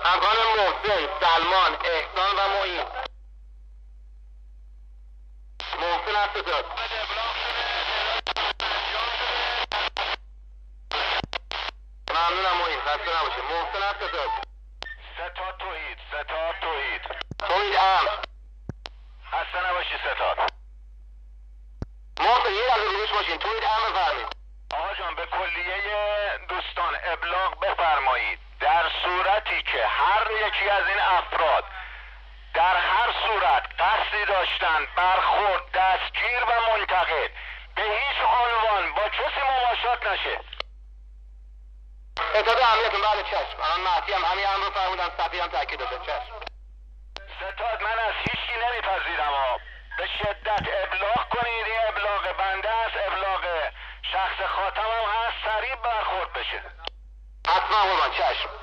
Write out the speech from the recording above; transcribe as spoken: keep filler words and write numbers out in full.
همکاران محسن، سلمان، احسان و معین. محسن هست ستاد. ممنونم معین، خسته نباشه. محسن هست ستاد. ستاد توحید، ستاد توحید. توحید امر. خسته نباشی ستاد. محسن یه لحظه روش باشین. توحید امر بفرمایید. آقا جان به کلیه دوستان ابلاغ بفرمایید در صورتی که هر یکی از این افراد در هر صورت قصدی داشتن برخورد، دستگیر و منتقل به هیچ عنوان با کسی مماشات نشه. ستاد امنیتون بله چشم. الان مهدی هم همین امر رو فرمودن، صفی هم تاکید داده. چشم. ستاد من از هیچی نمیپذیرم ها. به شدت ابلاغ کنید، این ابلاغ بنده است، ابلاغ شخص خاتمم هست، سریع برخورد بشه. حتما قربان چشم.